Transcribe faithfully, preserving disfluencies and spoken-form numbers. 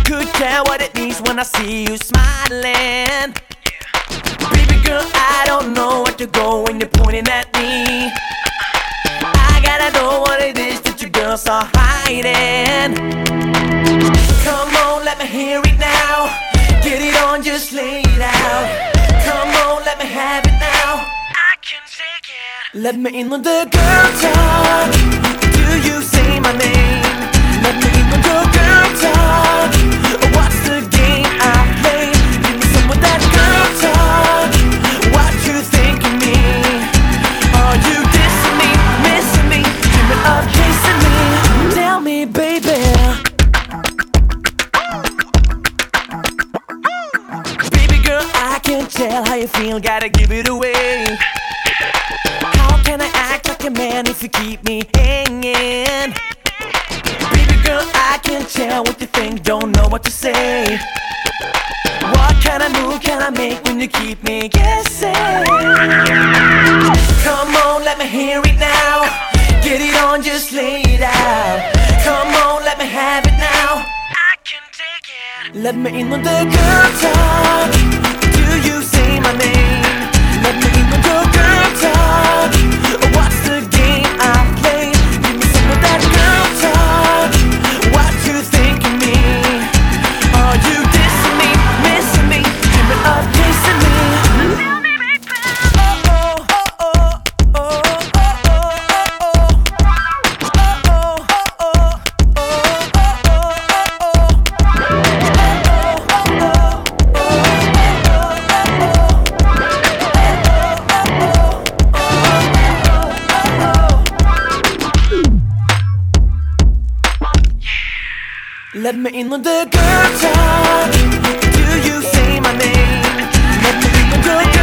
could tell what it means when I see you smiling. Baby girl, I don't know where to go when you're pointing at me. I gotta know what it is that you girls are hiding. Come on, let me hear it now. Get it on, just lay it out. Come on, let me have it now. I can take it. Let me in on the girl talk. Do you say my name? Let me in on the girl talk. What's the game I play? Give me some of that girl talk. What you think of me? Are you dissing me, missing me, dreaming of kissing me? Tell me, baby. Baby girl, I can't tell how you feel, gotta give it away. How can I act like a man if you keep me hanging? Baby girl, I can't tell what you think, don't know what to say. What kind of move can I make when you keep me guessing? Come on, let me hear it now. Get it on, just lay it out. Come on, let me have it now. I can take it. Let me in on the girl talk. Do you say my name? Let me in on the girl talk. What's the game I play? Give me some of that girl talk. What you think of me? Are you dissing me, missing me, dreaming of kissing me? Tell me, baby. Oh oh oh oh oh oh oh oh. Oh oh oh oh Let me in on the girl talk. Do you say my name? Let me in on the girl talk.